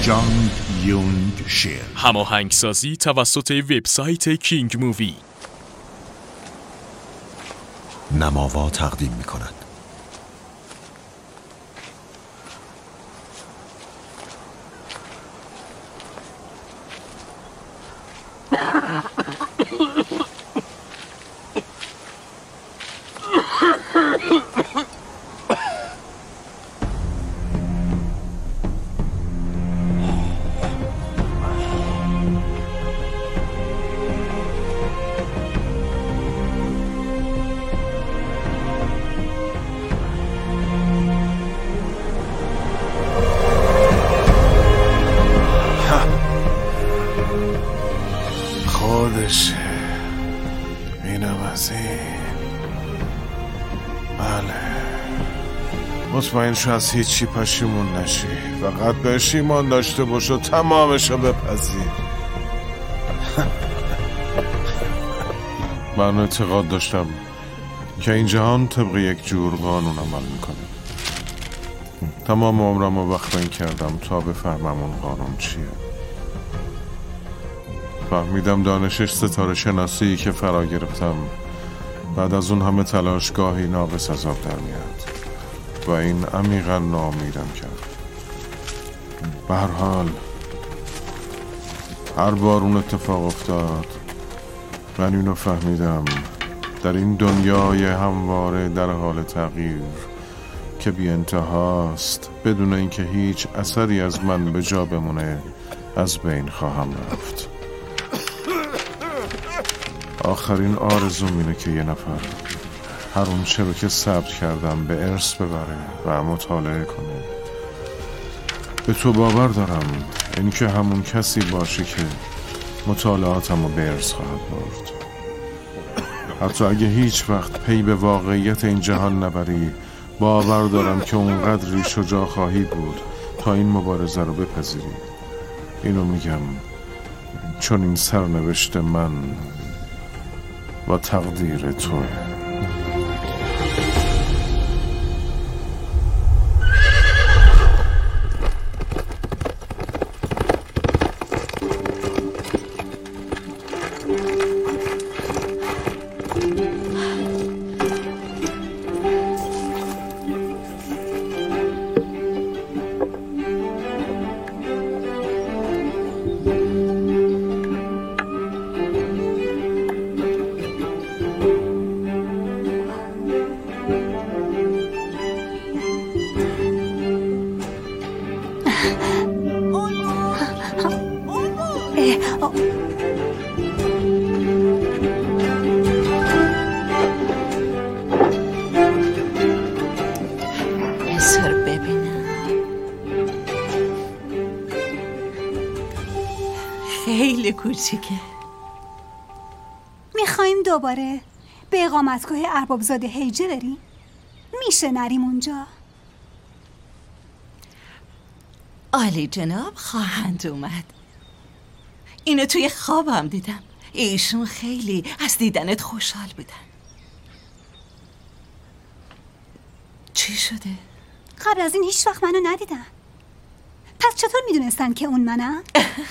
جانگ یونگ شیر. هماهنگسازی توسط وبسایت کینگ مووی. نماوا تقدیم می‌کند. خودشه. اینم از این. بله، مطمئن شو از هیچی پشیمون نشی، فقط بهش ایمان داشته باش و تمامشو بپذیر. من اعتقاد داشتم که این جهان طبق یک جور قانون عمل میکنه. تمام عمرم رو وقت این کردم تا بفهمم اون قانون چیه. فهمیدم دانشش ستاره شناسی که فرا گرفتم بعد از اون همه تلاش گاهی ناقص از آب در میاد و این عمیقا ناامیدم کرد. به هر حال هر بار اون اتفاق افتاد من اینو فهمیدم در این دنیای همواره در حال تغییر که بی انتهاست، بدون اینکه هیچ اثری از من به جا بمونه از بین خواهم رفت. آخرین آرزوم اینه که یه نفر هر اون چه رو که ثبت کردم به ارث ببره و مطالعه کنه. به تو باور دارم این که همون کسی باشه که مطالعاتم رو به ارث خواهد برد. حتی اگه هیچ وقت پی به واقعیت این جهان نبری، باور دارم که اونقدری شجاع خواهی بود تا این مبارزه رو بپذیری. اینو میگم چون این سرنوشت من و تقدیر توه. خیلی کوچیکه. میخوایم دوباره به اقامتگاه اربابزاده هیجه بریم؟ میشه نریم اونجا؟ عالی جناب، خواهند اومد. اینو توی خوابم دیدم. ایشون خیلی از دیدنت خوشحال بودن. چی شده؟ قبل از این هیچ وقت منو ندیدن. پس چطور میدونستن که اون منم؟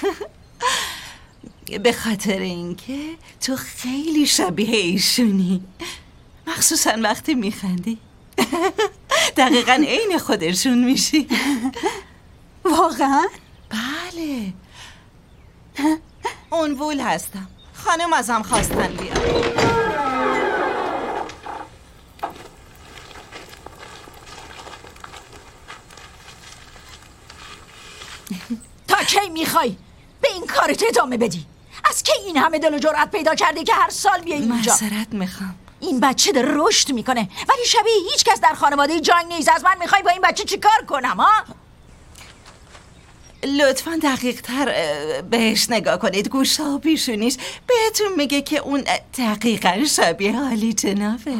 به خاطر اینکه تو خیلی شبیه ایشونی، مخصوصا وقتی میخندی. دقیقاً عین خودشون میشی. واقعا؟ بله. اون وول هستم. خانم ازم خواستن بیام. تا کی میخوای به این کارت ادامه بدی؟ از کی این همه دل و جرأت پیدا کردی که هر سال بیای اینجا؟ معذرت میخوام. این بچه داره رشد میکنه ولی شبیه هیچ کس در خانواده جانگ نیست. از من میخوای با این بچه چی کار کنم ها؟ لطفاً دقیق تر بهش نگاه کنید. گوشا و پیشونیش بهتون میگه که اون دقیقاً شبیه عالی جنابه.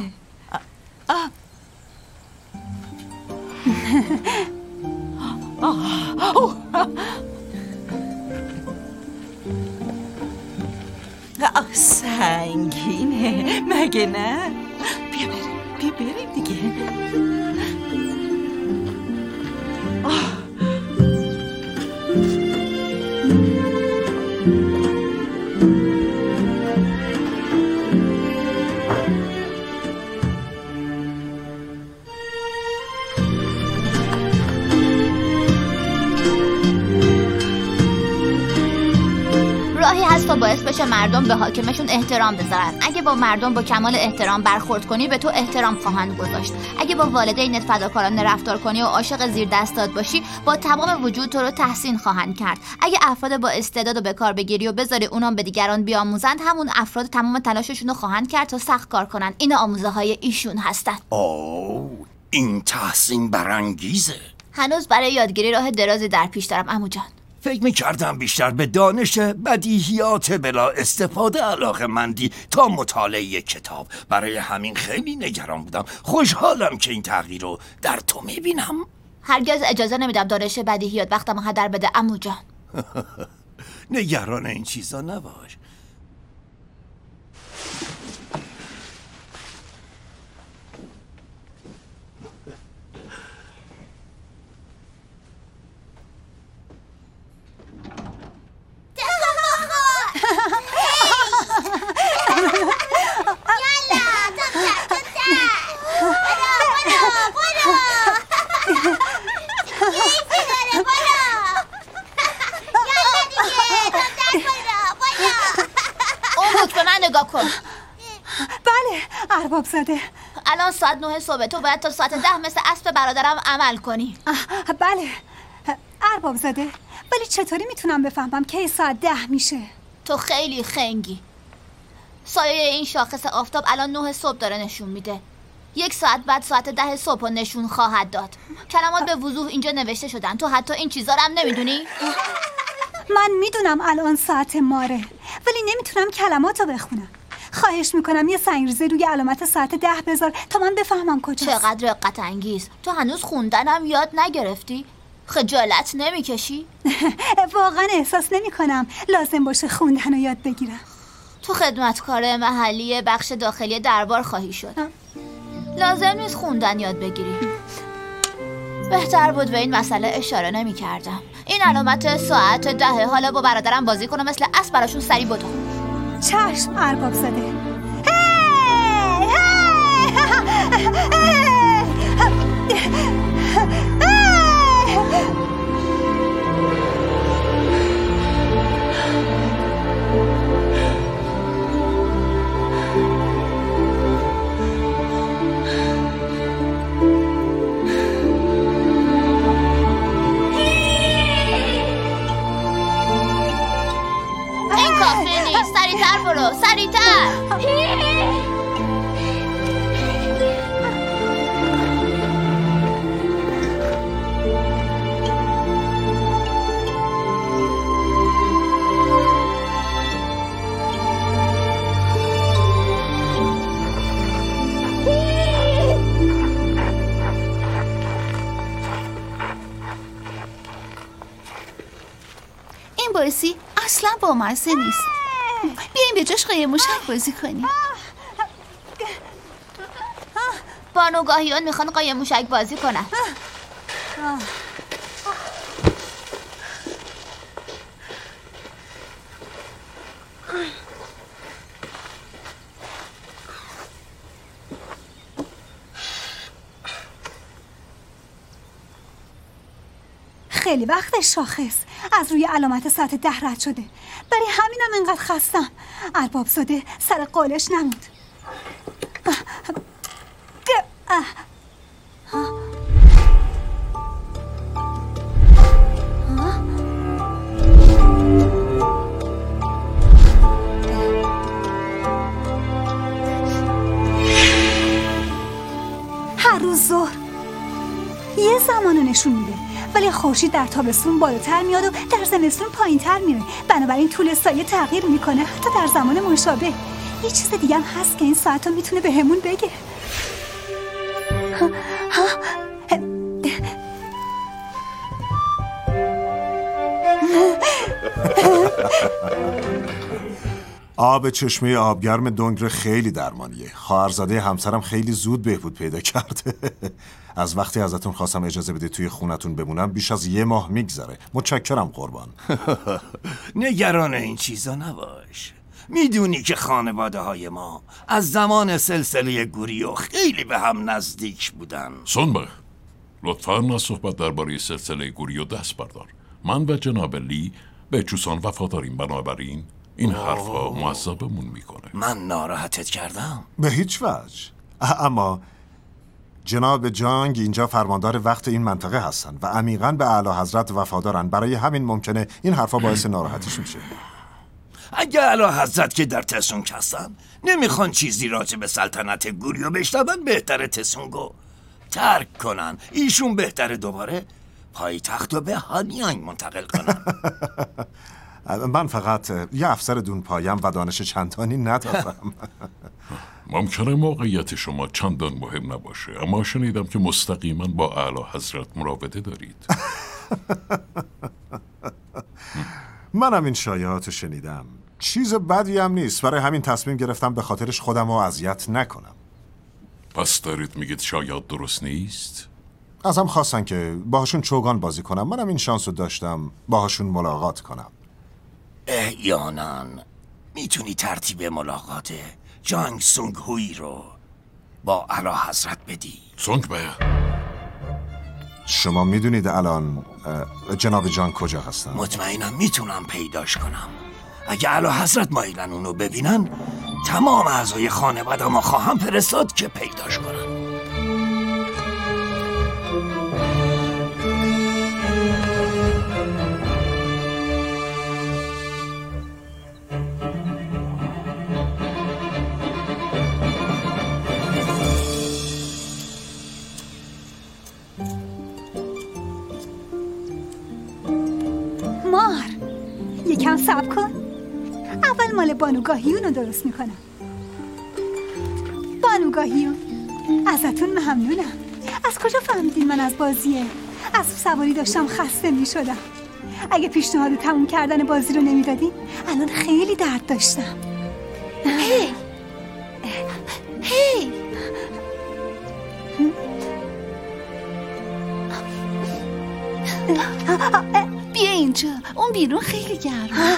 سنگینه مگه نه؟ بیا بریم دیگه. باعث بشه مردم به حاکمشون احترام بذارن. اگه با مردم با کمال احترام برخورد کنی به تو احترام خواهند گذاشت. اگه با والدینت فداکارانه رفتار کنی و عاشق زیر دستات باشی با تمام وجود تو رو تحسین خواهند کرد. اگه افراد با استعداد رو به کار بگیری و بذاری اونام به دیگران بیاموزند، همون افراد تمام تلاششون رو خواهند کرد تا سخت کار کنن. این آموزه های ایشون هستن. اوه، این تحسین برانگیزه. هنوز برای یادگیری راه درازی در پیش دارم عمو جان. فکر می‌کردم بیشتر به دانش بدیهیات بلا استفاده علاقه‌مندی تا مطالعه کتاب. برای همین خیلی نگران بودم. خوشحالم که این تغییر رو در تو می‌بینم. هرگز اجازه نمیدم دانش بدیهیات وقتمو هدر بده عمو جان. نگران این چیزا نباش. بله ارباب زاده. الان ساعت 9 صبح. تو باید تا ساعت 10 مثل اسب برادرم عمل کنی. بله ارباب زاده، ولی چطوری میتونم بفهمم که ساعت 10 میشه؟ تو خیلی خنگی. سایه این شاخص آفتاب الان 9 صبح داره نشون میده. 1 ساعت بعد ساعت 10 صبح نشون خواهد داد. کلمات به وضوح اینجا نوشته شدن. تو حتی این چیزا رو هم نمیدونی؟ من میدونم الان ساعت ماره، ولی نمیتونم کلماتو بخونم. خواهش میکنم یه سنگریزه روی علامت ساعت 10 بذار تا من بفهمم کجاست. چقدر رقت انگیز. تو هنوز خوندنم یاد نگرفتی؟ خجالت نمیکشی؟ واقعا احساس نمیکنم لازم باشه خوندن رو یاد بگیرم. تو خدمتکار محلی بخش داخلی دربار خواهی شد. لازم نیست خوندن یاد بگیری. بهتر بود به این مسئله اشاره نمی کردم. این علامت ساعت 10. حالا با برادرم بازی کنم مثل اسب براشون سری بدو. چشم ارباب زاده. سریعتر برو، سریعتر. این بازی اصلا بامزه نیست. بیایم به جاش قایم موشک بازی کنیم. بانوگاهیان میخوان قایم موشک بازی کنن. خیلی وقت شاخص از روی علامت ساعت 10 رد شده. برای همینم انقدر خستم. ارباب زاده سر قولش نمود. هر روز ظهر یه زمانو نشون میده، ولی خورشید در تابستون بالاتر میاد و در زمستون پایینتر میره. بنابراین طول سایه تغییر میکنه حتی در زمان مشابه. یه چیز دیگه هم هست که این ساعت رو میتونه به همون بگه. آب چشمه آبگرم دنگره خیلی درمانیه. خواهرزاده همسرم خیلی زود بهبود پیدا کرده. از وقتی ازتون خواستم اجازه بده توی خونتون بمونم بیش از 1 ماه میگذره. متشکرم قربان. نگران این چیزا نباش. میدونی که خانواده های ما از زمان سلسله گوریو خیلی به هم نزدیک بودن. سونبخ، لطفاً از صحبت درباره سلسله گوریو دست بردار. من و جناب لی به چوسان وفاداریم، بنابراین این حرفا معذبمون میکنه. من ناراحتت کردم؟ به هیچ وجه. اما جناب جانگ اینجا فرماندار وقت این منطقه هستن و عمیقاً به اعلی حضرت وفادارن. برای همین ممکنه این حرفا باعث ناراحتیشون شه. اگه اعلی حضرت که در تسونگ هستن نمیخوان چیزی راجع به سلطنت گوریو بشنون، بهتره تسونگو ترک کنن. ایشون بهتره دوباره پایتختو به هانیانگ منتقل کنن. من فقط یه افسر دونپایم و دانش چندانی ندارم. ممکنه موقعیت شما چندان مهم نباشه، اما شنیدم که مستقیما با اعلی حضرت مراوده دارید. منم این شایعاتو شنیدم. چیز بدی هم نیست، برای همین تصمیم گرفتم به خاطرش خودم رو اذیت نکنم. پس دارید میگید شاید درست نیست؟ ازم خواستن که باهاشون چوگان بازی کنم. منم این شانس رو داشتم باهاشون ملاقات کنم. احیانا میتونی ترتیب ملاقات جانگ سونگ هوی رو با اعلی حضرت بدی. سونگ به شما میدونید الان جناب جان کجا هستن؟ مطمئنم میتونم پیداش کنم. اگه اعلی حضرت مایلن اونو ببینن، تمام اعضای خانواده‌مو خواهم فرستاد که پیداش کنن. مار یکم صبر کن. اول مال بانوگاهیون رو درست میکنم. بانوگاهیون ازتون ممنونم. از کجا فهمیدین من از بازیه؟ از سواری داشتم خسته میشدم. اگه پیشنهاد تموم کردن بازی رو نمیدادین الان خیلی درد داشتم. هی بیا اینجا. اون بیرون خیلی گرمه.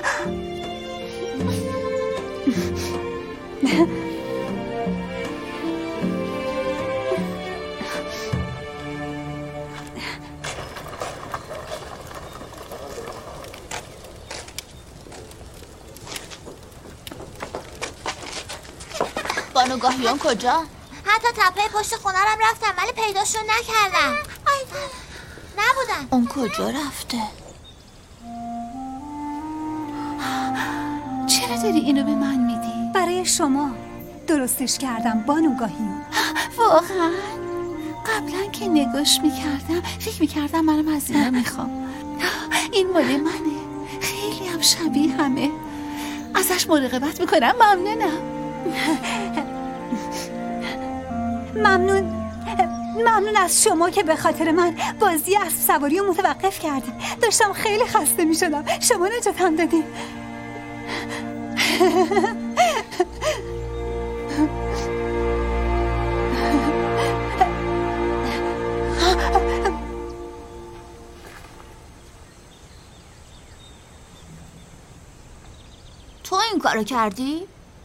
بانوگاهیون کجا؟ حتی تپه پشت خونرم رفتم ولی پیداشون نکردم. نبودن. اون کجا رفته؟ چرا داری اینو به من میدی؟ برای شما درستش کردم بانوگاهیون. واقعا؟ قبلا که نگاش میکردم فکر میکردم منم از اینا میخوام. این مال منه. خیلی هم شبیه همه. ازش مراقبت میکنم. ممنون از شما که به خاطر من بازی اسب سواری رو متوقف کردیم. داشتم خیلی خسته می شدم. شما نجاتم دادیم. تو این کارو کردی؟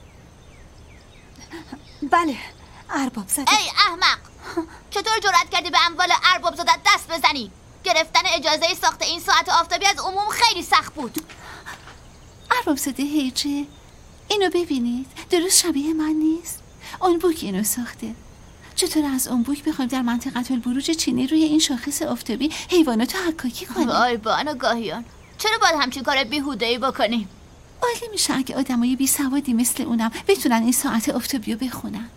بله ارباب زده. ای احمق، چطور جرأت کردی به اموال ارباب زده دست بزنی؟ گرفتن اجازه ساخت این ساعت آفتابی از عموم خیلی سخت بود. ارباب زده هیچه. اینو ببینید، درست شبیه من نیست. اون بوک اینو ساخته. چطور از اون بوک بخوایم در منطقه البروج چینی روی این شاخص آفتابی حیواناتو حکاکی کنیم؟ وای بانوگاهیان، چرا باید همچین کار بیهوده‌ای بکنیم؟ عالی میشه اگه آدمای بی سوادی مثل اونم بتونن این ساعت آفتابیو بخونن.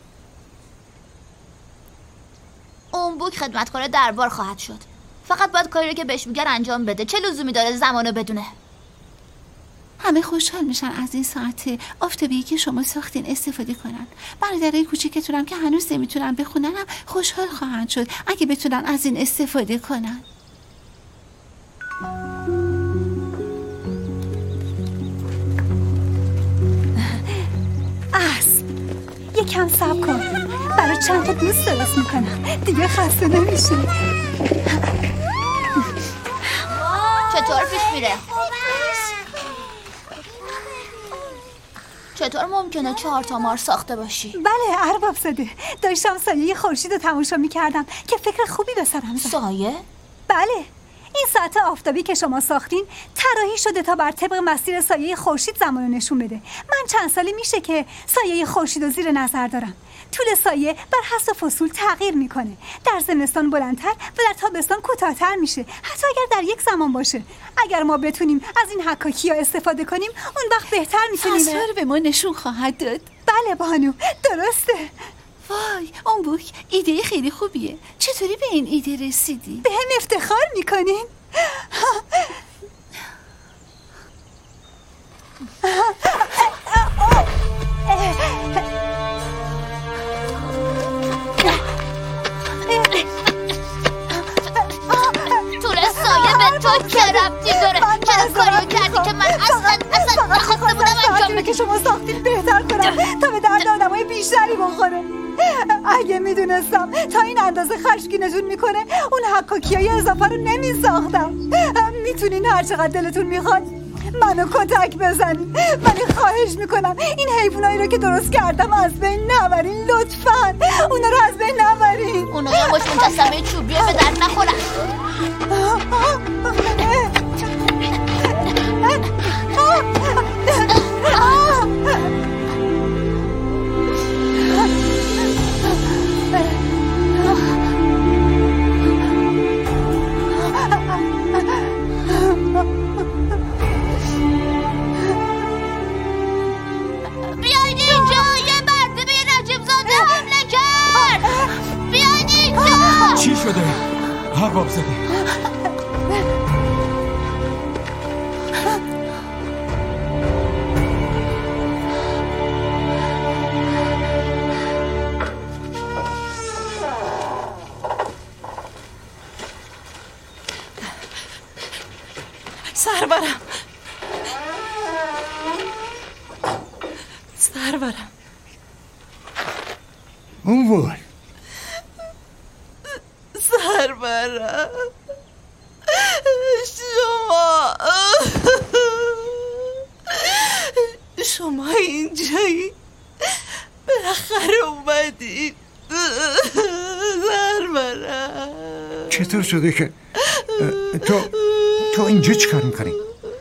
اون بوک خدمتکار دربار خواهد شد. فقط باید کاری رو که بهش میگن انجام بده. چه لزومی داره زمانو بدونه؟ همه خوشحال میشن از این ساعت آفتابی که شما ساختین استفاده کنن. برادرای کوچیکتونم که هنوز نمیتونن بخوننم خوشحال خواهند شد اگه بتونن از این استفاده کنن. یکم صبر کن. برای چند تا دوست درست میکنم دیگه خسته نمیشه. چطور پیش میره؟ چطور ممکنه 4 تا مار ساخته باشی؟ بله ارباب زده، داشتم سایه خورشید رو تماشا میکردم که فکر خوبی به سرم زد. سایه؟ بله، این ساعت آفتابی که شما ساختین طراحی شده تا بر طبق مسیر سایه خورشید زمان رو نشون بده. من چند سالی میشه که سایه خورشید رو زیر نظر دارم. طول سایه بر حسب فصول تغییر میکنه. در زمستان بلندتر و در تابستان کوتاه‌تر میشه، حتی اگر در یک زمان باشه. اگر ما بتونیم از این حکاکی‌ها استفاده کنیم اون وقت بهتر میتونیم. تصویر به ما نشون خواهد داد. بله بانو، درسته. وای، اون بوک ایده خیلی خوبیه. چطوری به این ایده رسیدی؟ به هم افتخار میکنین؟ طول سایه به تو چه ربطی داره؟ چرا کاریو کردی که من اصلا نخواسته بودم انجام بدم؟ که شما ساختین بهتر کنم تا به درد آدمای بیشتری بخوره. اگه میدونستم تا این اندازه خشمگینتون میکنه اون حکاکیای اضافه رو نمیساختم. میتونین هر چقدر دلتون میخواد منو کتک بزنین، ولی خواهش میکنم این حیوانایی رو که درست کردم از بین نبرین لطفاً. اونا رو از بین نبرین. اونا یه مش مجسمه چوبیه به درد نخورن. بیاین اینجا، یه مرده به یه نجیب زاده حمله کرد. بیاین اینجا. چی شده؟ ارباب زاده سرورم اون وای سرورم شما اینجایی بالاخره اومدید. سرورم چطور شده که تو اینجا چی کار میکنی؟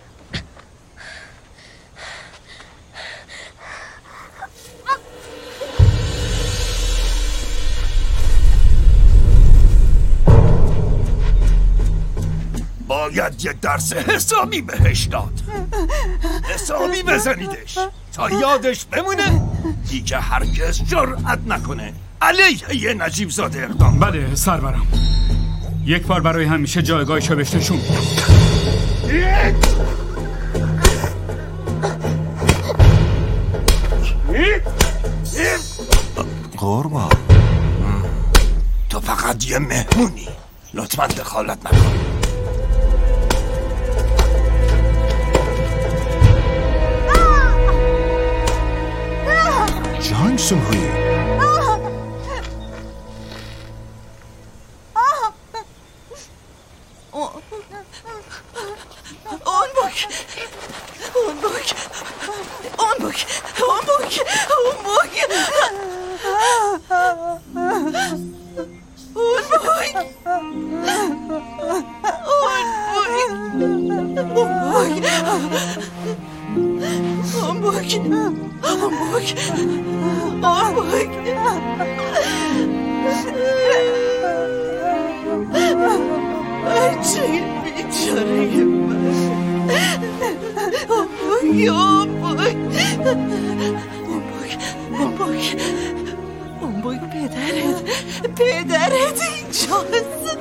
باید یه درس حسابی بهش داد. حسابی بزنیدش تا یادش بمونه دیگه هرگز جرأت نکنه علیه یه نجیب زاده اقدام. بله سرورم، یک بار برای همیشه جایگاهشو بهش نشون میدم. قربان تو فقط یه مهمونی، لطفاً دخالت نکن. جانگ سونگوی پدرت اینجاست.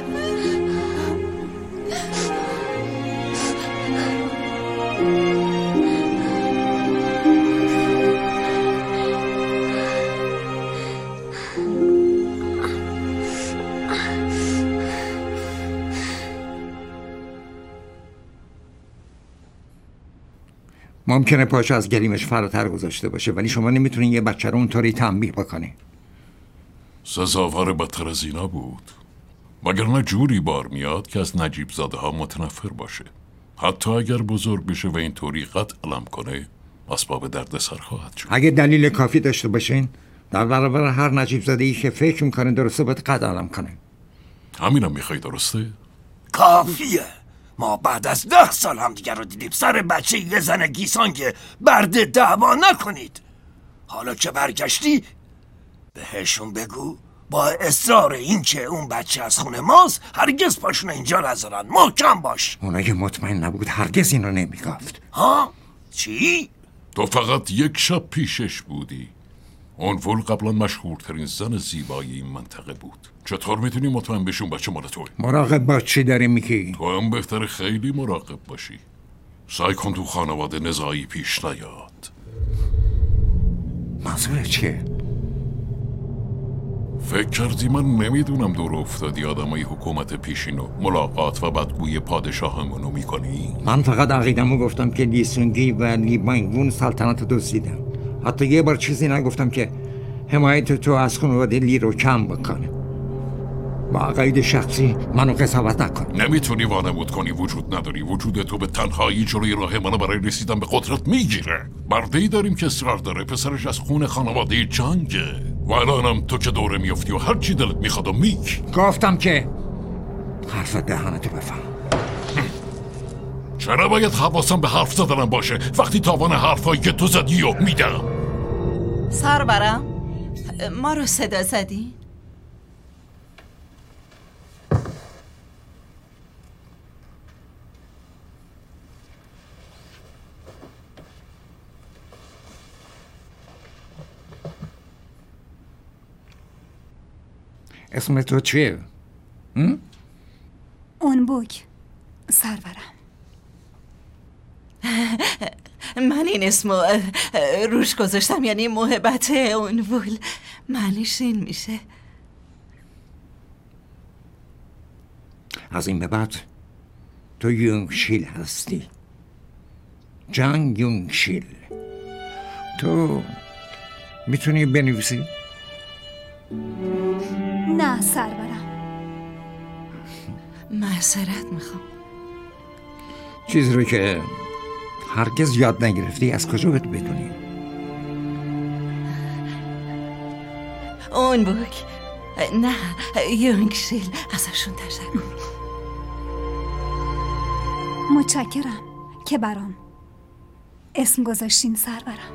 ممکنه پاش از گلیمش فراتر گذاشته باشه، ولی شما نمیتونین یه بچه رو اونطوری تنبیه بکنی. سزاوار بدتر از اینا بود، وگرنه جوری بار میاد که از نجیب زاده ها متنفر باشه. حتی اگر بزرگ بشه و اینطوری قد علم کنه اسباب دردسر خواهد شد. اگه دلیل کافی داشته باشین در برابر هر نجیب زاده ای که فکر میکنه درسته باید قد علم کنه. همینم میخوای درسته؟ کافیه. ما بعد از 10 سال هم دیگر رو دیدیم. سر بچه یه زن گیسانگه برده دعوا نکنید. حالا که برگشتی بهشون بگو با اصرار این که اون بچه از خونه ماست هرگز پاشون اینجا نذارن. محکم باش. اون اگه مطمئن نبود هرگز اینو نمیگفت. ها؟ چی؟ تو فقط یک شب پیشش بودی. اونفول قبلا مشهورترین زن زیبایی این منطقه بود. چطور میتونی مطمئن بشون بچه مال توی؟ مراقب باش چی داری میگی؟ تو هم بهتره خیلی مراقب باشی. سعی کن تو خانواده نزاعی پیش نیاد. منظور چیه؟ فکر کردی من نمیدونم دور افتادی آدمای حکومت پیشینو ملاقات و بدگوی پادشاهمونو میکنی؟ من فقط عقیدمو گفتم که لیسونگی و لیبانگون سلطنت دزدیدن. حتی یه بار چیزی نگفتم که حمایت تو از خانواده لی رو کم بکنه. با عقاید شخصی منو قضاوت نکن. نمیتونی وانمود کنی وجود نداری. وجود تو به تنهایی جلوی راه منو برای رسیدن به قدرت میگیره. برده‌ای داریم که اصرار داره پسرش از خون خانواده جنگه و الانم تو که دوره میافتی و هر چی دلت میخواد و گفتم که حرف دهنتو بفهم. چرا باید حواسم به حرف زدنم باشه وقتی تاوان حرفایی که تو زدی و میدم؟ سرورم ما رو صدا زدی؟ اسم تو چیه؟ اونبوک سرورم. من این اسمو روش گذاشتم، یعنی محبت اونوول. معنیش این میشه. از این به بعد تو یونگشیل هستی. جنگ یونگشیل. تو میتونی بنویسی؟ نه سرورم. معذرت میخوام. چیزی رو که هرگز یاد نگرفتی از کجا باید بدونی؟ اونبوک نه یونگشیل ازشون تشکر. متشکرم که برام اسم گذاشتین سرورم.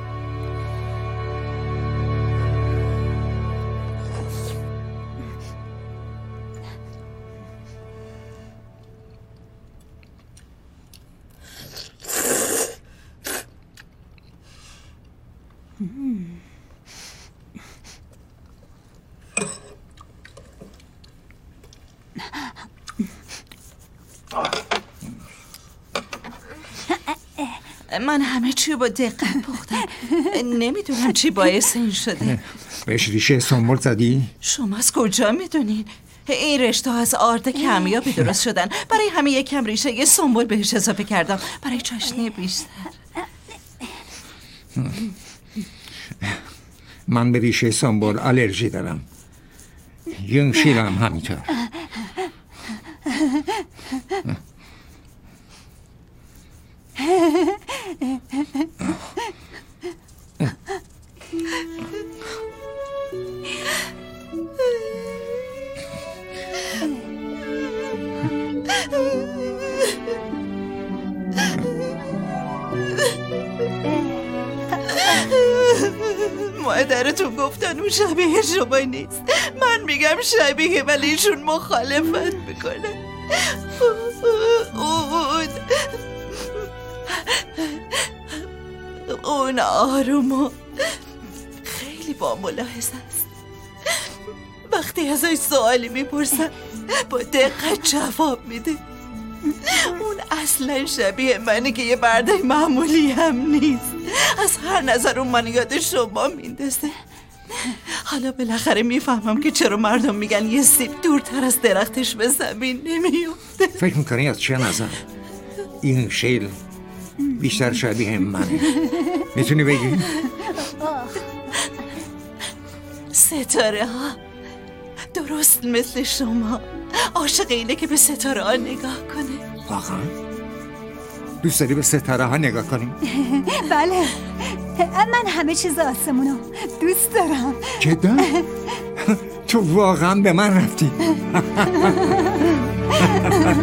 من همه چی با دقت پختم. نمیدونم چی باعث این شده. بهش ریشه سنبول زدی؟ شما از کجا میدونین؟ این رشته از آرد کمیابی درست شدن. برای همه یکم ریشه یه سنبول بهش اضافه کردم برای چاشنی بیشتر. من به ریشه سنبول آلرژی دارم. یونگشیل هم همینطور. مادرتون گفتن اون شبیه شما نیست. من میگم شبیه ولی ایشون مخالفت میکنه. اون آروم و خیلی با ملاحظه است. وقتی ازش سوالی میپرسن با دقت جواب میده. اون اصلا شبیه منه که یه برده معمولی هم نیست. از هر نظر اون من یاد شما میندازه. حالا بالاخره میفهمم که چرا مردم میگن یه سیب دورتر از درختش به زمین نمیفته. فکر میکنی از چه نظر؟ یونگشیل بیشتر شبیه منه. میتونی بگی؟ ستاره ها درست مثل شما عاشق اینه که به ستاره ها نگاه کنه. واقعا؟ دوست داری به ستاره ها نگاه کنی؟ بله، من همه چیز آسمونو دوست دارم. جدا؟ تو واقعا به من رفتی؟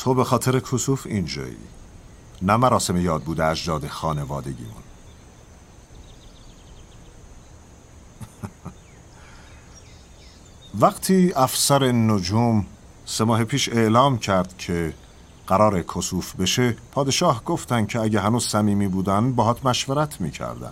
تو به خاطر کسوف اینجایی، نه مراسم یاد بوده اجداد خانوادگیمون. وقتی افسر نجوم 3 ماه پیش اعلام کرد که قرار کسوف بشه، پادشاه گفتن که اگه هنوز صمیمی بودن باهات مشورت میکردن.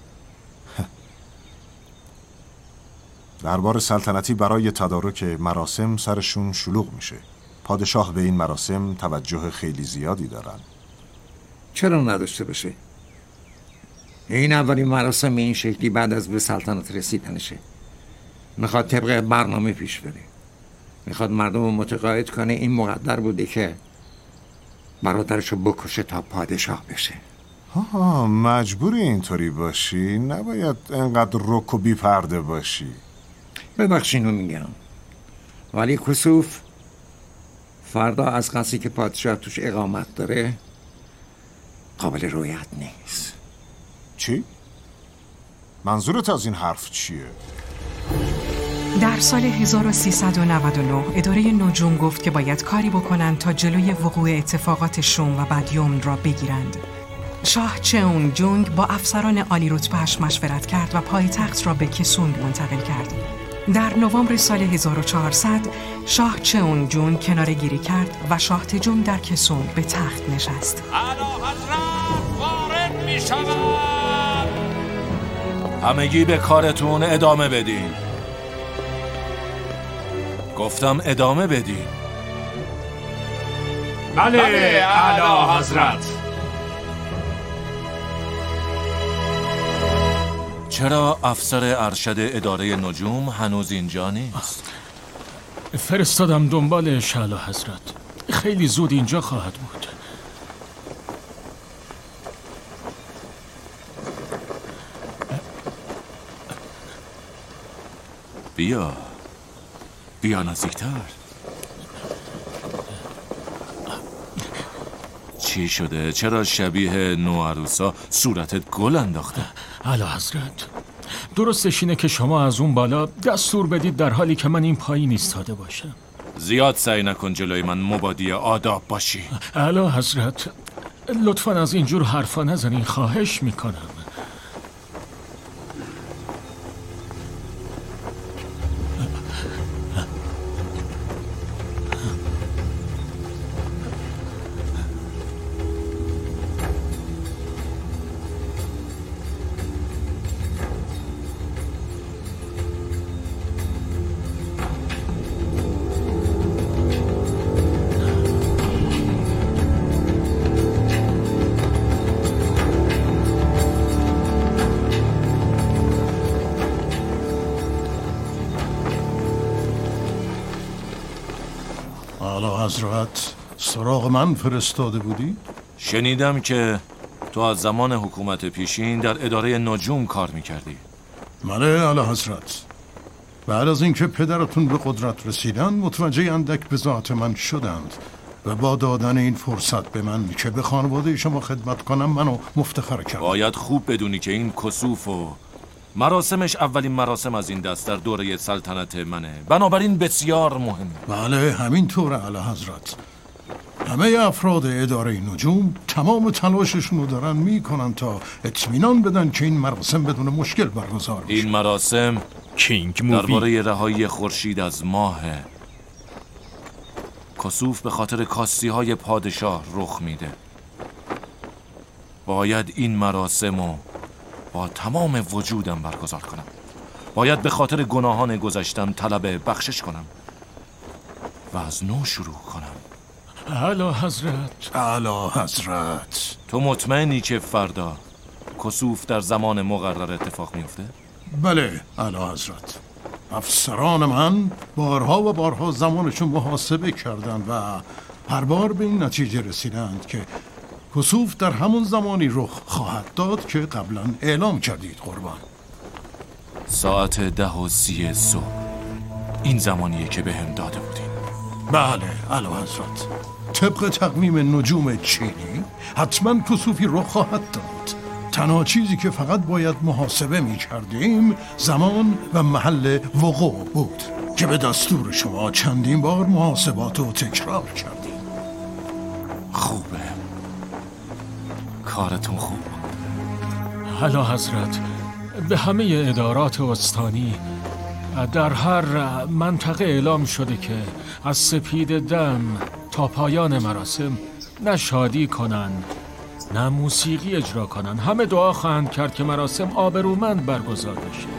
دربار سلطنتی برای تدارک مراسم سرشون شلوغ میشه. پادشاه به این مراسم توجه خیلی زیادی دارن. چرا نداشته باشه؟ این اولین مراسم این شکلی بعد از به سلطنت رسیدنشه. میخواد طبق برنامه پیش بره. میخواد مردم رو متقاعد کنه این مقدر بوده که برادرشو بکشه تا پادشاه بشه. مجبوری اینطوری باشی؟ نباید انقدر رک و بی پرده باشی. ببخشینو میگم، ولی کسوف فردا از قصری که پادشاه توش اقامت داره قابل رویت نیست. چی؟ منظورت از این حرف چیه؟ در سال 1399 اداره نجوم گفت که باید کاری بکنن تا جلوی وقوع اتفاقات شوم و بدیوم را بگیرند. شاه چئون جونگ با افسران عالی رتبه‌اش مشورت کرد و پایتخت را به کسونگ منتقل کرد. در نوامبر سال 1400 شاه چئون جون کناره گیری کرد و شاه تجون در کسونگ به تخت نشست. اعلیحضرت وارد می شود. همگی به کارتون ادامه بدین. گفتم ادامه بدین. بله اعلیحضرت. چرا افسر ارشد اداره نجوم هنوز اینجا نیست؟ فرستادم دنبالش اعلیحضرت. خیلی زود اینجا خواهد بود. بیا نزدیکتر. چی شده؟ چرا شبیه نوعروسا صورتت گل انداخته؟ اعلیحضرت، درستش اینه که شما از اون بالا دستور بدید در حالی که من این پایین ایستاده باشم. زیاد سعی نکن جلوی من مبادی آداب باشی. اعلیحضرت، لطفاً از اینجور حرفا نزنین، خواهش میکنم. اعلیحضرت، سراغ من فرستاده بودی؟ شنیدم که تو از زمان حکومت پیشین در اداره نجوم کار میکردی. بله اعلیحضرت. بعد از اینکه پدرتون به قدرت رسیدن متوجه اندک به ذات من شدند و با دادن این فرصت به من که به خانواده شما خدمت کنم منو مفتخر کرد. باید خوب بدونی که این کسوف و مراسمش اولین مراسم از این دست در دوره سلطنت منه، بنابراین بسیار مهمه. بله همینطور اعلیحضرت. همه افراد اداره نجوم تمام تلاششون رو دارن میکنن تا اطمینان بدن که این مراسم بدون مشکل برگزار بشه. این مراسم کینگ مووی درباره رهایی خورشید از ماهه. کسوف به خاطر کاستی های پادشاه رخ میده. باید این مراسمو با تمام وجودم برگزار کنم. باید به خاطر گناهان گذشتم طلب بخشش کنم و از نو شروع کنم. اعلیحضرت. اعلیحضرت، تو مطمئنی که فردا کسوف در زمان مقرر اتفاق میفته؟ بله اعلیحضرت. افسران من بارها و بارها زمانشون محاسبه کردند و هر بار به این نتیجه رسیدند که کسوف در همون زمانی رخ خواهد داد که قبلا اعلام کردید قربان. ساعت 10:30 صبح. این زمانیه که به هم داده بودین. بله اعلیحضرت. طبق تقویم نجوم چینی حتما کسوفی رخ خواهد داد. تنها چیزی که فقط باید محاسبه می کردیم زمان و محل وقوع بود که به دستور شما چندین بار محاسبات رو تکرار کردیم. کارتون خوب. اعلی حضرت، به همه ادارات استانی در هر منطقه اعلام شده که از سپید دم تا پایان مراسم نه شادی کنن نه موسیقی اجرا کنن. همه دعا خواهند کرد که مراسم آبرومند برگزار بشه.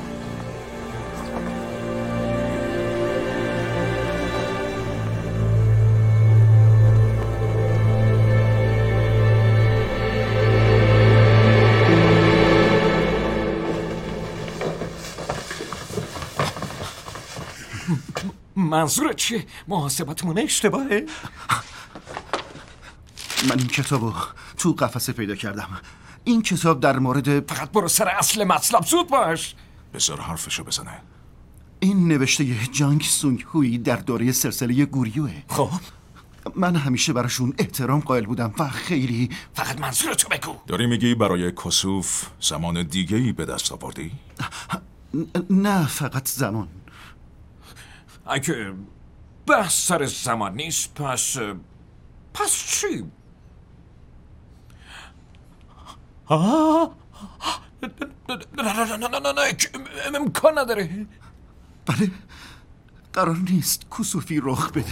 منظورت چیه؟ محاسباتمون اشتباهه؟ من این کتابو تو قفسه پیدا کردم. این کتاب در مورد... فقط برو سر اصل مطلب، زود باش. بذار حرفشو بزنه. این نوشته جانگ سونگ هوی در دوره سلسله گوریوه. خب من همیشه براشون احترام قائل بودم و خیلی... فقط منظورتو بگو. داری میگی برای کسوف زمان دیگه‌ای به دست آوردی؟ نه فقط زمان. اگه بحث سر زمان نیست پس چی؟ نه امکان نداره. بله قرار نیست کسوفی رخ بده.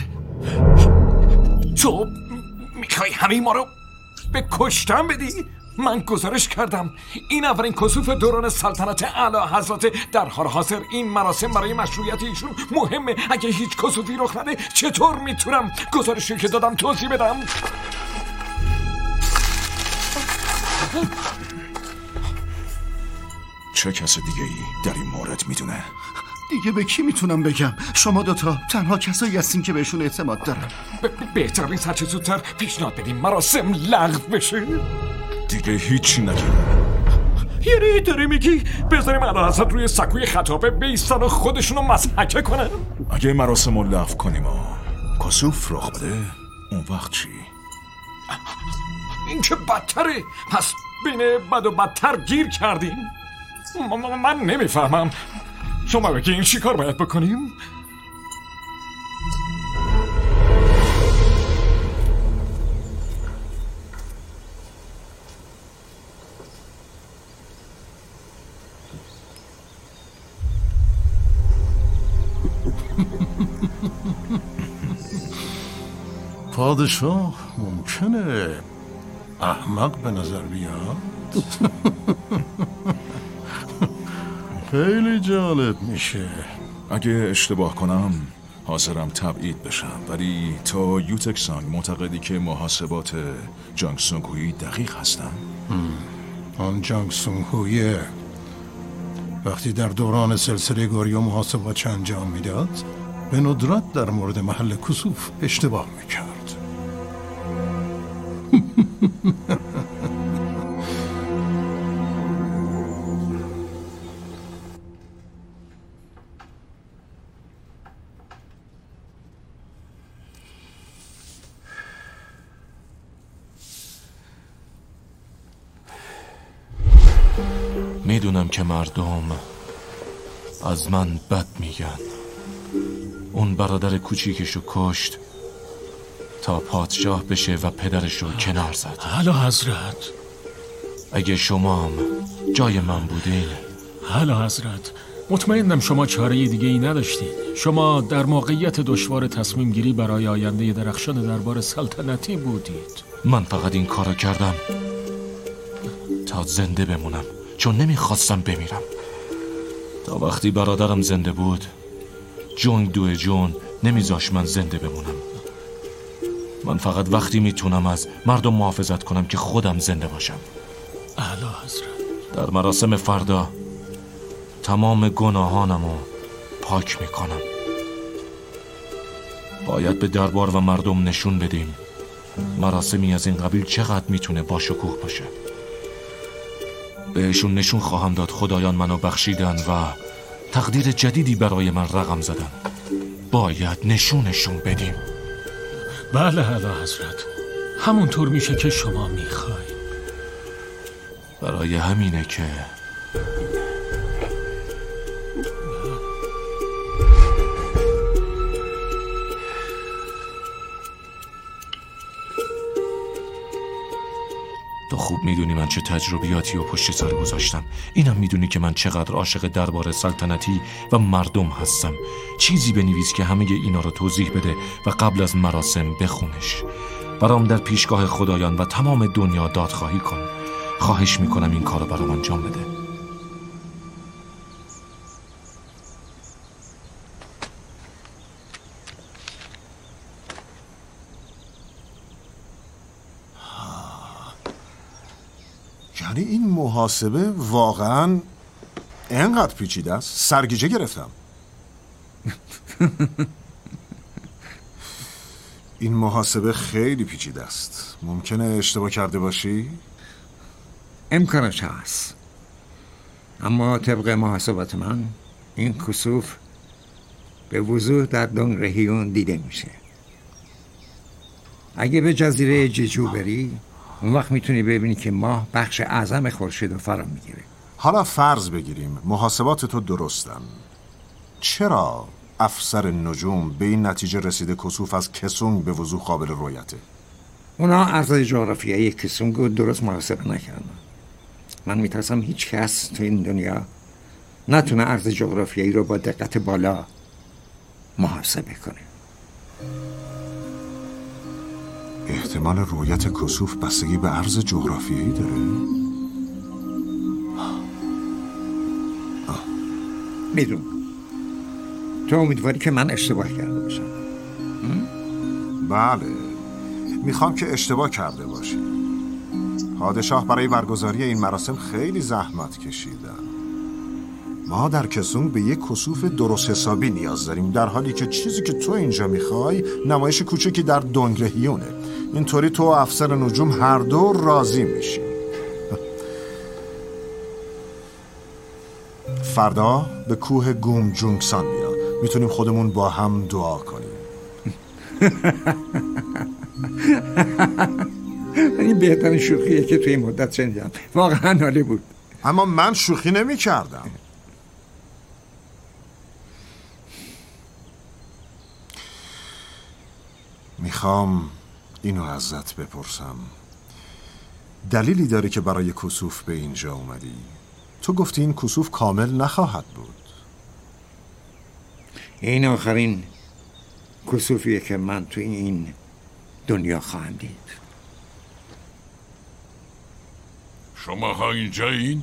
تو میخوای همه ما رو به کشتن بدی؟ من گزارش کردم این اولین کسوف دوران سلطنت اعلی حضرت. در حال حاضر این مراسم برای مشروعیت ایشون مهمه. اگه هیچ کسوفی رخ نده چطور میتونم گزارشی که دادم توضیح بدم؟ چه کس دیگه ای در این مورد میدونه؟ دیگه به کی میتونم بگم؟ شما دوتا تنها کسایی هستین که بهشون اعتماد دارم. بهتر نیست هرچه زودتر پیشنهاد بدیم مراسم لغو بشه؟ دیگه هیچی نگیم. یعنی داری میگی بذاریم اعلی حضرت روی سکوی خطابه بیستن و خودشونو مسحکه کنن؟ اگه مراسم رو لغو کنیم و کسوف رخ بده اون وقت چی؟ این که بدتره. پس بین بد و بدتر گیر کردیم. من نمیفهمم. شما بگین چی کار باید بکنیم؟ پادشاه ممکنه احمق به نظر بیاد. خیلی جالب میشه. اگه اشتباه کنم حاضرم تبعید بشم، ولی تا یوتکسانگ معتقدی که محاسبات جانگ سونگ هوی دقیق هستن؟ آن جانگ سونگ هویه وقتی در دوران سلسله گوریو محاسبات انجام میداد به ندرت در مورد محل کسوف اشتباه میکرد. میدونم که مردم از من بد میگن. اون برادر کوچیکشو کشت تا پادشاه بشه و پدرشو کنار زد. اعلی حضرت، اگه شما هم جای من بودین. اعلی حضرت، مطمئنم شما چاره دیگه ای نداشتید. شما در موقعیت دشوار تصمیم گیری برای آینده درخشان دربار سلطنتی بودید. من فقط این کارو کردم تا زنده بمونم، چون نمیخواستم بمیرم. تا وقتی برادرم زنده بود جونگ دو جون نمیذاش من زنده بمونم. من فقط وقتی میتونم از مردم محافظت کنم که خودم زنده باشم. اعلی حضرت، در مراسم فردا تمام گناهانمو پاک میکنم. باید به دربار و مردم نشون بدیم مراسمی از این قبیل چقدر میتونه با شکوه باشه. بهشون نشون خواهم داد خدایان منو بخشیدن و تقدیر جدیدی برای من رقم زدن. باید نشونشون بدیم. بله اعلی حضرت، همونطور میشه که شما میخوای. برای همینه که تو خوب میدونی من چه تجربیاتی و پشت سر گذاشتم. اینم میدونی که من چقدر عاشق دربار سلطنتی و مردم هستم. چیزی بنویس که همه اینا رو توضیح بده و قبل از مراسم بخونش. برام در پیشگاه خدایان و تمام دنیا دادخواهی کن. خواهش میکنم این کارو برام انجام بده. یعنی این محاسبه واقعا اینقدر پیچیده است؟ سرگیجه گرفتم. این محاسبه خیلی پیچیده است. ممکنه اشتباه کرده باشی؟ امکانش هست، اما طبق محاسبات من این کسوف به وضوح در دونگرهیون دیده میشه. اگه به جزیره جیجو بری اون وقت میتونی ببینی که ماه بخش اعظم خورشید رو فرا میگیره. حالا فرض بگیریم محاسبات تو درستن، چرا افسر نجوم به این نتیجه رسیده کسوف از کسونگ به وضوح قابل رؤیته؟ اونا عرض جغرافیایی کسونگ رو درست محاسبه نکردن. من میترسم هیچ کس تو این دنیا نتونه عرض جغرافیایی رو با دقت بالا محاسبه کنه. احتمال رؤیت کسوف بستگی به عرض جغرافیایی داره؟ میدون تو امیدواری که من اشتباه کرده باشم؟ بله، میخوام که اشتباه کرده باشی. پادشاه برای برگزاری این مراسم خیلی زحمت کشیدن. ما در کسونگ به یک کسوف درست حسابی نیاز داریم، در حالی که چیزی که تو اینجا میخوای نمایش کوچکی در دونگرهیونه. اینطوری تو و افسر نجوم هر دو راضی میشی. فردا به کوه گوم جونگسان بیا، میتونیم خودمون با هم دعا کنیم. این بهترین شوخیه که توی این مدت شنیدم. واقعا عالی بود. اما من شوخی نمی کردم. میخوام اینو ازت بپرسم، دلیلی داره که برای کسوف به اینجا اومدی؟ تو گفتی این کسوف کامل نخواهد بود. این آخرین کسوفیه که من تو این دنیا خواهم دید. شما ها اینجا این؟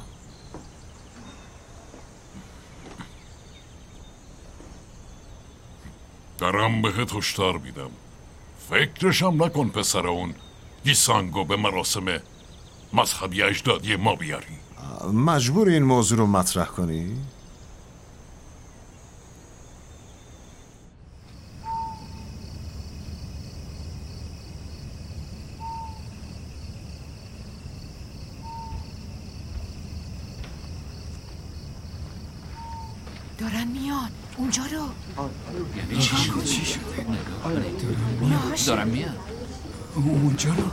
دارم بهت هشدار میدم، فکرشم نکن پسر اون گیسانگو به مراسم مذهبی اجدادی ما بیاری. مجبور این موضوع رو مطرح کنی؟ دارن میان اونجا رو. یعنی چی شده؟ دارن میان اونجا رو.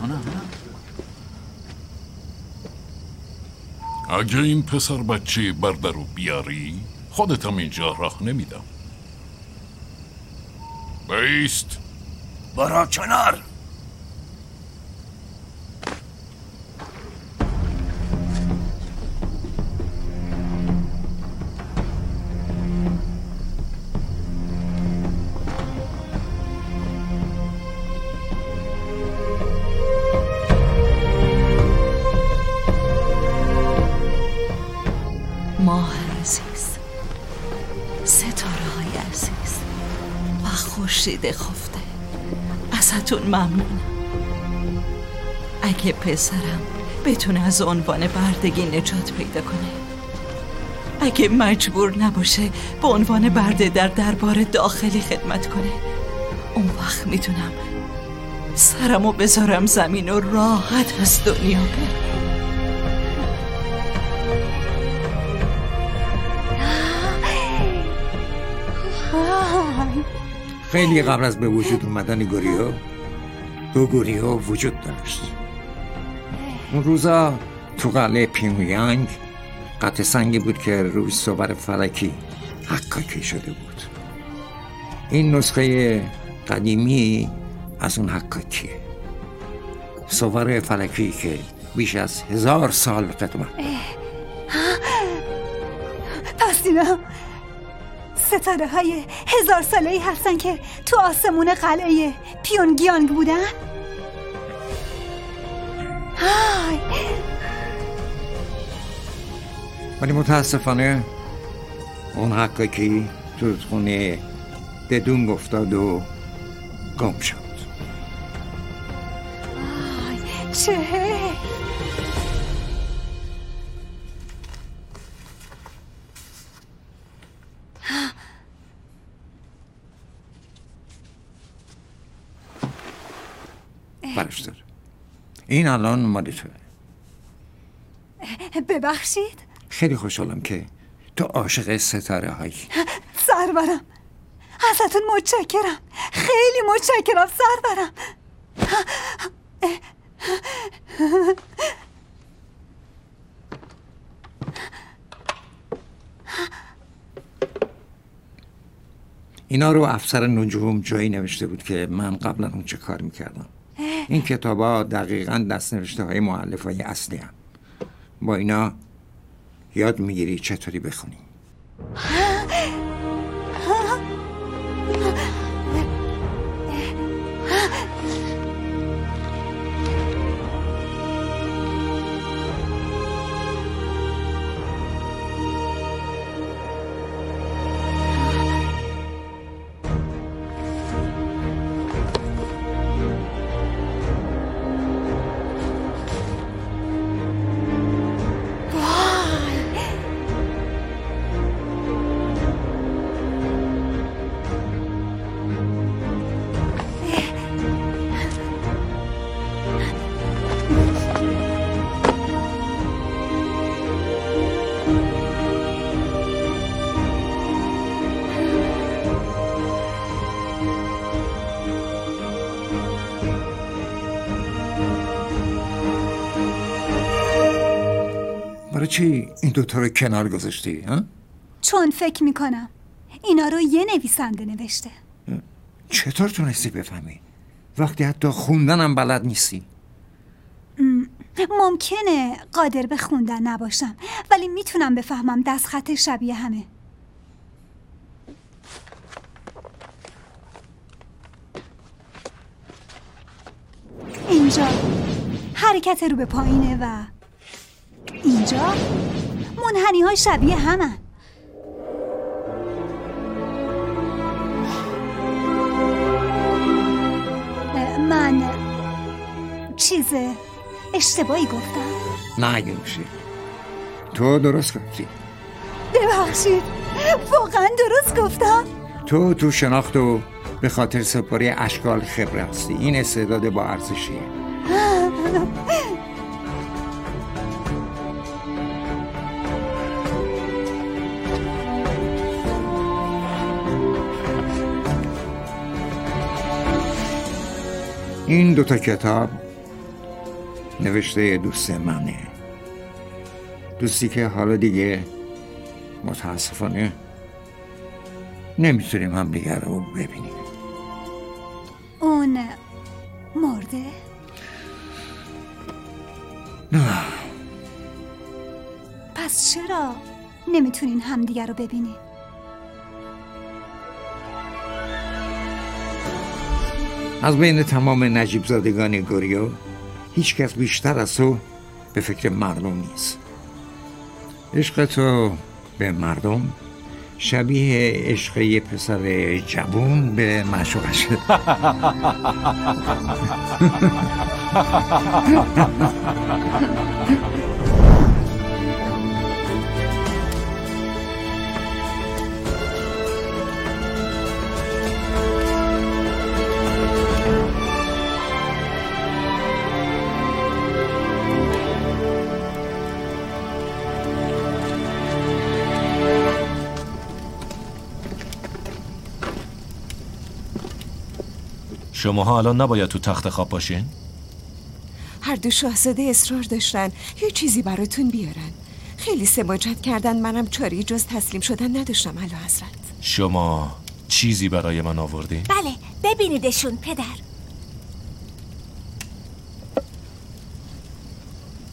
اگه این پسر بچه برده رو بیاری خودتم اینجا راه نمیدم. بیست. برا کنار. ماه عزیز، ستاره های عزیز و خورشید خفته، ازتون ممنونم. اگه پسرم بتونه از عنوان بردگی نجات پیدا کنه، اگه مجبور نباشه به عنوان برده در دربار داخلی خدمت کنه، اون وقت میتونم سرمو بذارم زمین و راحت از دنیا برم. خیلی قبل از به وجود اومدن گوریو، دو گوریو وجود داشت. اون روزا تو قلعه پیونگیانگ قطع سنگی بود که روی صور فلکی حکاکی شده بود. این نسخه قدیمی از اون حکاکیه. صور فلکی که بیش از 1000 سال قدمت. پس اینا ستاره های 1000 ساله‌ای هستن که تو آسمون قلعه پیونگیانگ بودن؟ ولی متاسفانه اون حقیقی تو خونه ددونگ افتاد و گم شد. چه؟ برش دار. این الان مال توه. ببخشید؟ خیلی خوشحالم که تو عاشق ستاره هایی. سرورم، ازتون متشکرم، خیلی متشکرم سرورم. اینا رو افسر نجوم جایی نوشته بود که من قبلا اون چه کار میکردم. این کتاب ها دقیقا دست نوشته های مؤلف های اصلی هم. با اینا یاد میگیری چطوری بخونی. برای چی این دوتا رو کنار گذاشتی؟ چون فکر میکنم اینا رو یه نویسنده نوشته. چطور تونستی بفهمی؟ وقتی حتی خوندنم بلد نیستی. ممکنه قادر به خوندن نباشم، ولی میتونم بفهمم دستخط شبیه همه. اینجا حرکت رو به پایینه و اینجا منحنی های شبیه همن. من چیز اشتباهی گفتم؟ نه اگه میشه تو درست گفتی. ببخشید، واقعا درست گفتم؟ تو شناخت و به خاطر سپاری اشکال خبره هستی. این استعداد با ارزشیه. این دوتا کتاب نوشته دوست منه، دوستی که حالا دیگه متاسفانه نمیتونیم هم دیگر رو ببینیم. اون مرده؟ نه. پس چرا نمیتونین هم دیگر رو ببینیم؟ از بین تمام نجیب زادگان گوریو هیچ کس بیشتر از تو به فکر مردم نیست. عشق تو به مردم شبیه عشق یه پسر جوون به معشوقش. شماها الان نباید تو تخت خواب باشین؟ هر دو شاهزاده اصرار داشتن یه چیزی براتون بیارن. خیلی سماجت کردن، منم چاری جز تسلیم شدن نداشتم. اعلی حضرت، شما چیزی برای من آوردین؟ بله، ببینیدشون پدر.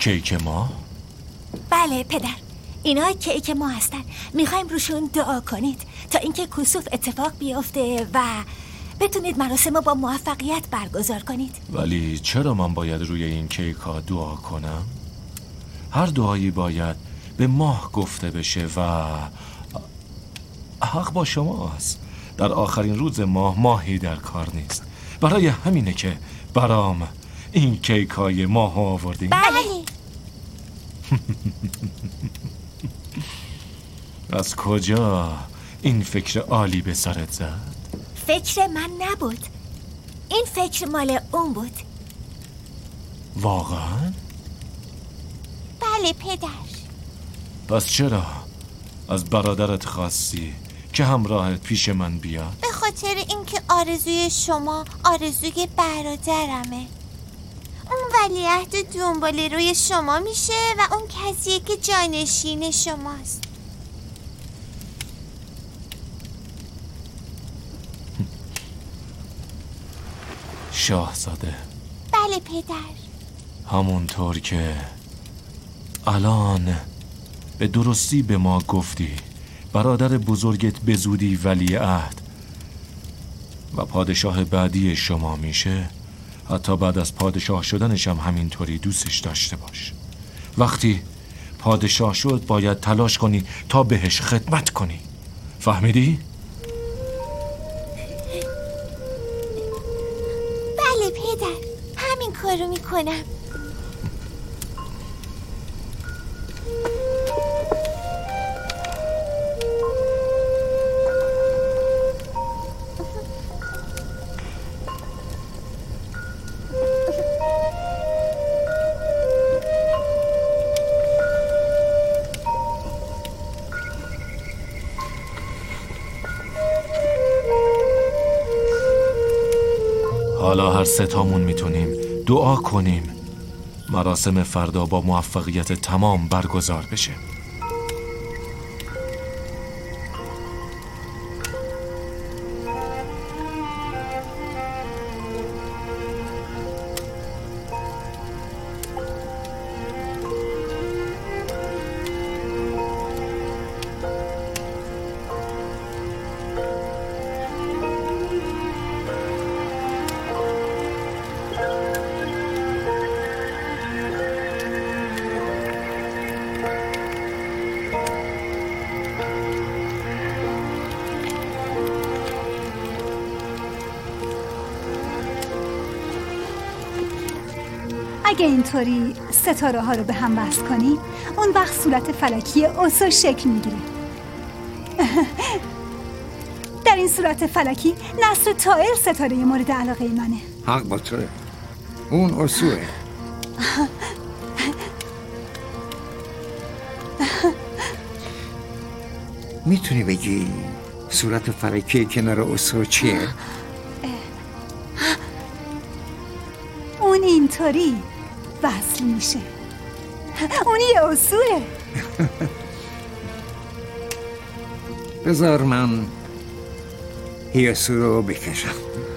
کیک ما؟ بله پدر، اینا کیک ما هستن. میخوایم روشون دعا کنید تا اینکه کسوف اتفاق بیفته و بتونید مراسم رو با موفقیت برگزار کنید. ولی چرا من باید روی این کیک ها دعا کنم؟ هر دعایی باید به ماه گفته بشه و حق با شماست. در آخرین روز ماهی در کار نیست. برای همینه که برام این کیک های ماه آوردیم. بله. از کجا این فکر عالی به سرت زد؟ فکر من نبود، این فکر مال اون بود. واقعا؟ بله پدر. پس چرا از برادرت خواستی که همراهت پیش من بیاد؟ به خاطر اینکه آرزوی شما آرزوی برادرمه. اون ولیعهد دنباله روی شما میشه و اون کسیه که جانشین شماست. شاهزاده. بله پدر. همونطور که الان به درستی به ما گفتی، برادر بزرگت به زودی ولیعهد و پادشاه بعدی شما میشه. حتی بعد از پادشاه شدنش هم همینطوری دوستش داشته باش. وقتی پادشاه شد باید تلاش کنی تا بهش خدمت کنی. فهمیدی؟ بله پدر، همین کارو میکنم. حالا هر ستامون میتونیم دعا کنیم مراسم فردا با موفقیت تمام برگزار بشه. اگه اینطوری ستاره ها رو به هم وصل کنی، اون وقت صورت فلکی اوسو شکل میگیره. در این صورت فلکی نصر طائر ستاره مورد علاقه منه. حق با توه، اون اوسوه. میتونی بگی صورت فلکی کنار اوسو چیه؟ اون اینطوری وصل میشه. اون یه اوسوه. بذار من هیاسو رو بکشم.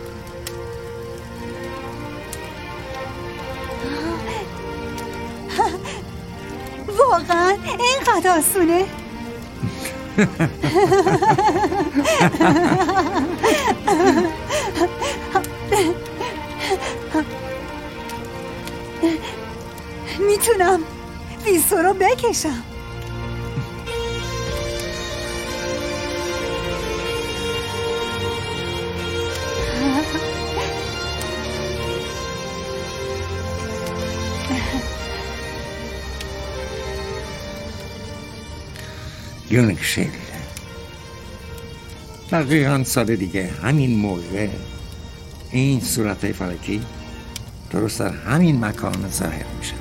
واقعا اینقدر آسونه؟ میتونم ویسو رو بکشم. یونکشل دقیقاً سال دیگه همین موقع این صورت فلکی درست در همین مکان ظاهر میشه.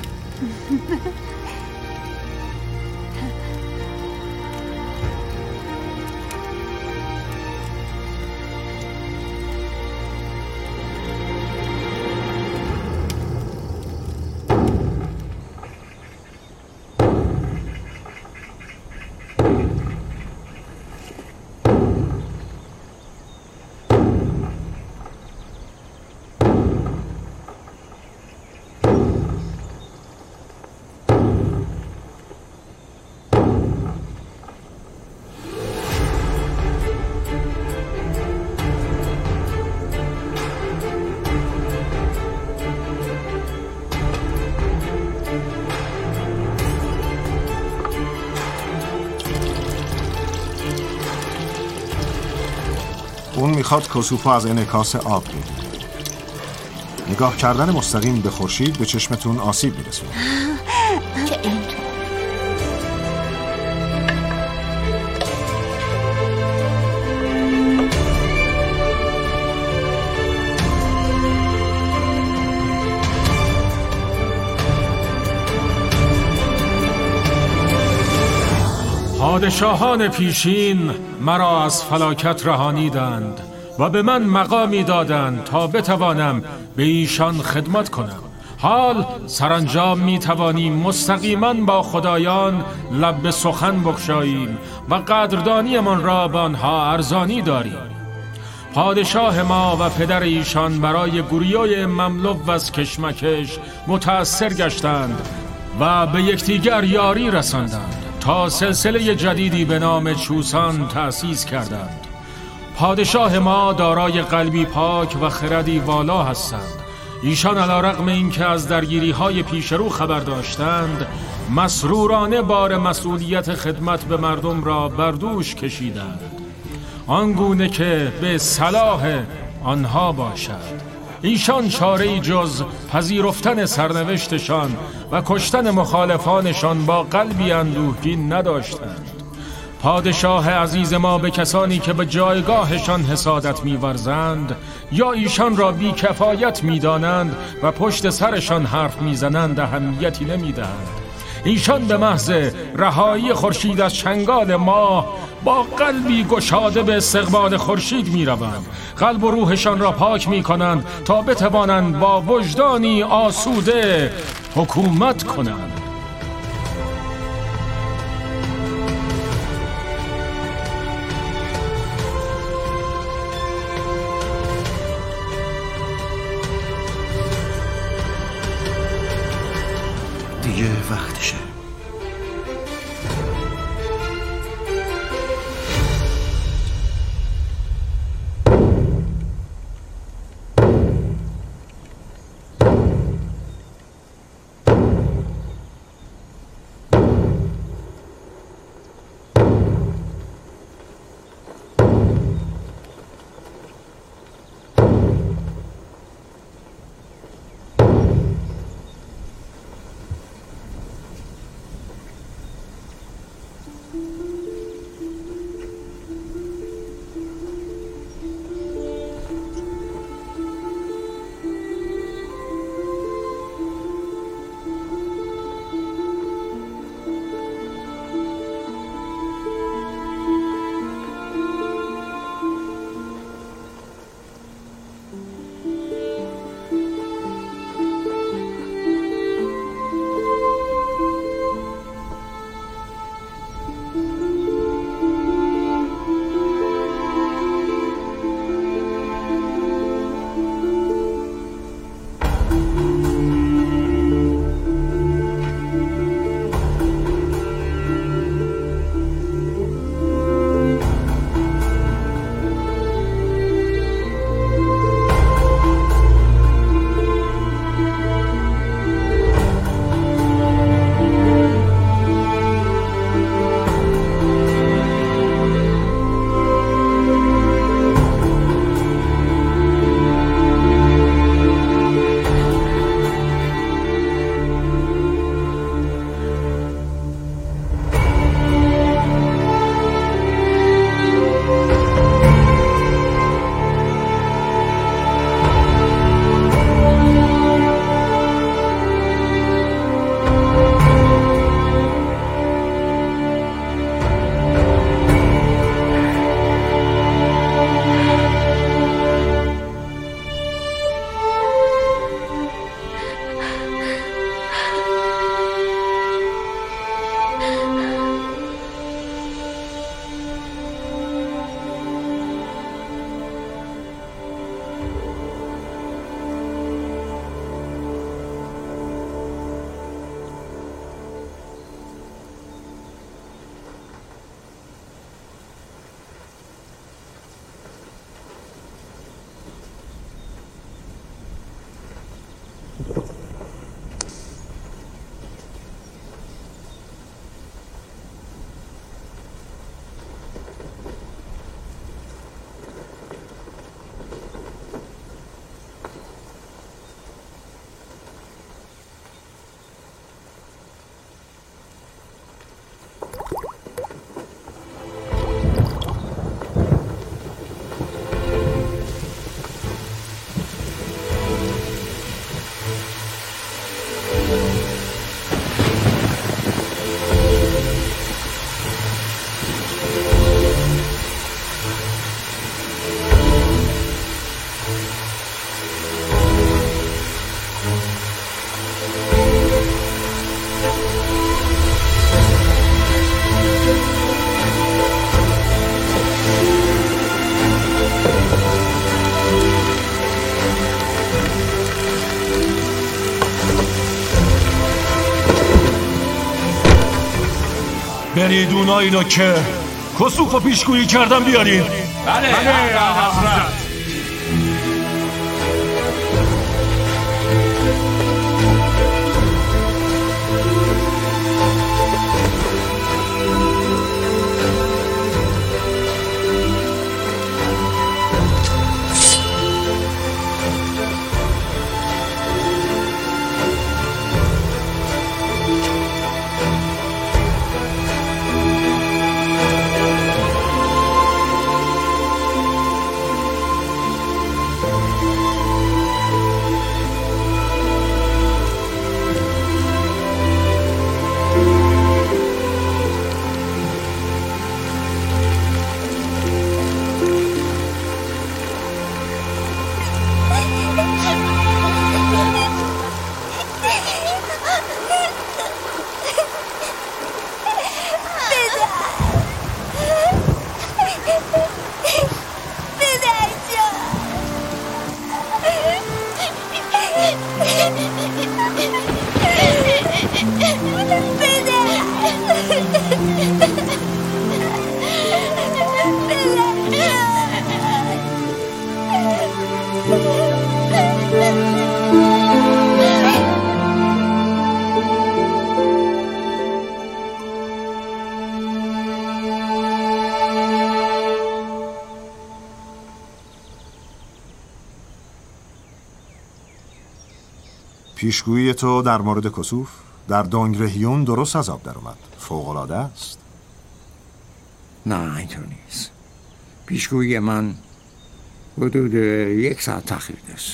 اون میخواد کسوفو از انعکاس آب بگیره. نگاه کردن مستقیم به خورشید به چشمتون آسیب میرسونه. که اینطور. پادشاهان پیشین مرا از فلاکت رهانیدند و به من مقامی دادند تا بتوانم به ایشان خدمت کنم. حال سرانجام می توانیم مستقیما با خدایان لب به سخن بگشاییم و قدردانی من را به آنها ارزانی داریم. پادشاه ما و پدر ایشان برای گوریای مملو از کشمکش متأثر گشتند و به یکدیگر یاری رساندند تا سلسله جدیدی به نام چوسان تأسیس کردند. پادشاه ما دارای قلبی پاک و خردی والا هستند. ایشان علیرغم اینکه از درگیری‌های پیش رو خبر داشتند، مسرورانه بار مسئولیت خدمت به مردم را بر دوش کشیدند، آنگونه که به صلاح آنها باشد. ایشان چاره‌ای جز پذیرفتن سرنوشتشان و کشتن مخالفانشان با قلبی اندوهگین نداشتند. پادشاه عزیز ما به کسانی که به جایگاهشان حسادت می‌ورزند یا ایشان را بی‌کفایت می‌دانند و پشت سرشان حرف می‌زنند اهمیتی نمی‌دهند. ایشان به محض رهایی خورشید از چنگال ماه با قلبی گشاده به استقبال خورشید می‌روند. قلب و روحشان را پاک می‌کنند تا بتوانند با وجدانی آسوده حکومت کنند. دیگه وقتشه. برید اونایی رو که کسوف و پیشگویی کردم بیارید. بله حضرت. پیشگویی تو در مورد کسوف در دونگرهیون درست از آب در اومد. فوق‌العاده است. نه اینطور نیست. پیشگویی من حدود 1 ساعت تأخیر داشت.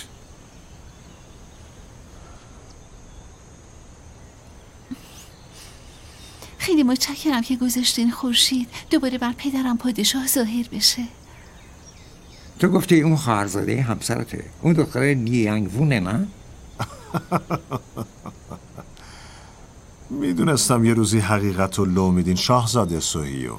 خیلی متشکرم که گذاشتین خورشید دوباره بر پدرم پادشاه ظاهر بشه. تو گفتی اون خواهرزاده همسرته، اون دختر لیانگوونه نه؟ میدونستم یه روزی حقیقت رو لو میدین شاهزاده سوهیون.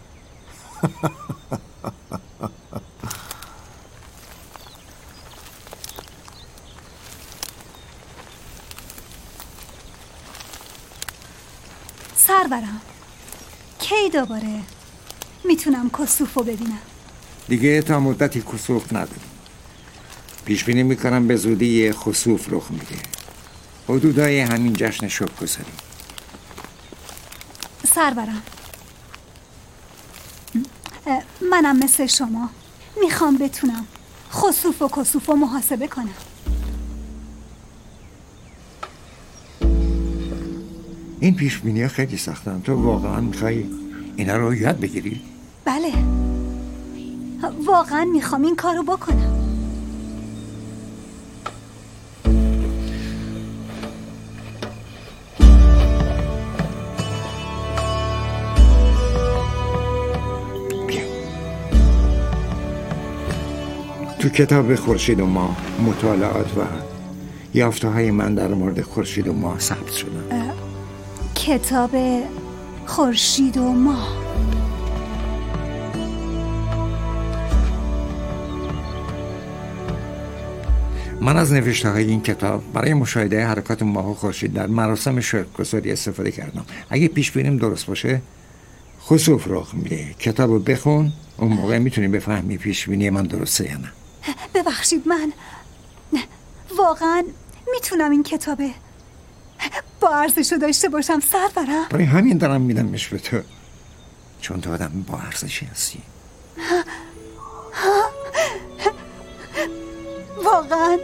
سرورم کی دوباره میتونم کسوف رو ببینم؟ دیگه تا مدتی کسوف نداریم. پیش بینی میکنم به زودی یه خسوف رخ میده. حدودای همین جشن شبگذاری. سرورم منم مثل شما میخوام بتونم خسوف و کسوف رو محاسبه کنم. این پیش بینی ها خیلی سختن. تو واقعا میخوای اینا رو یاد بگیری؟ بله واقعا میخوام این کارو بکنم. تو کتاب خورشید و ماه مطالعات و یافته های من در مورد خورشید و ماه ثبت شدن. کتاب خورشید و ماه. من از نوشته های این کتاب برای مشاهده حرکات ماه و خورشید در مراسم شبگذاری استفاده کردم. اگه پیش بینیم درست باشه خسوف رخ میده. کتابو بخون، اون موقع میتونی بفهمی پیش بینی من درسته یا نه. ببخشید من واقعا میتونم این کتابه با ارزشو داشته باشم سرورم؟ برای همین دارم میدمش به تو، چون تو آدم با ارزشی هستی. واقعا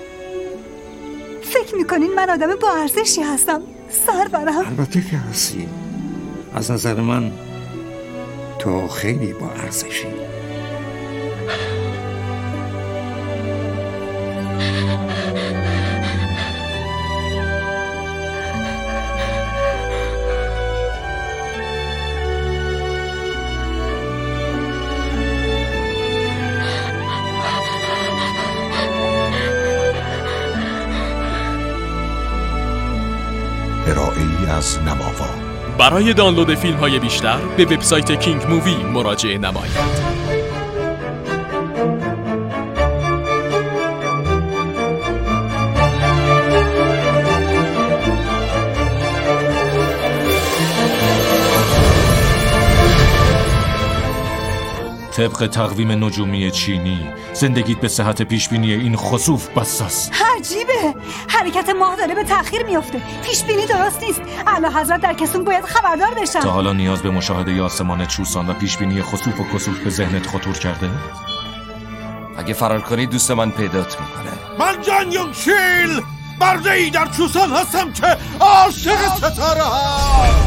فکر میکنین من آدم با ارزشی هستم سرورم؟ البته که هستی. از نظر من تو خیلی با ارزشی. ارائه‌ای از نماوا. برای دانلود فیلم‌های بیشتر به وبسایت کینگ مووی مراجعه نمایید. طبق تقویم نجومی چینی زندگیت به صحت پیشبینی این خسوف بس است. عجیبه، حرکت ماه داره به تأخیر میفته. پیشبینی درست نیست. اعلی حضرت در کسون باید خبردار بشن. تا حالا نیاز به مشاهده آسمان چوسان و پیشبینی خسوف و کسوف به ذهنت خطور کرده؟ اگه فرار کنی دوست من پیدات میکنه. من جان یونگ شیل، برده ای در چوسان هستم که عاشق ستاره هست.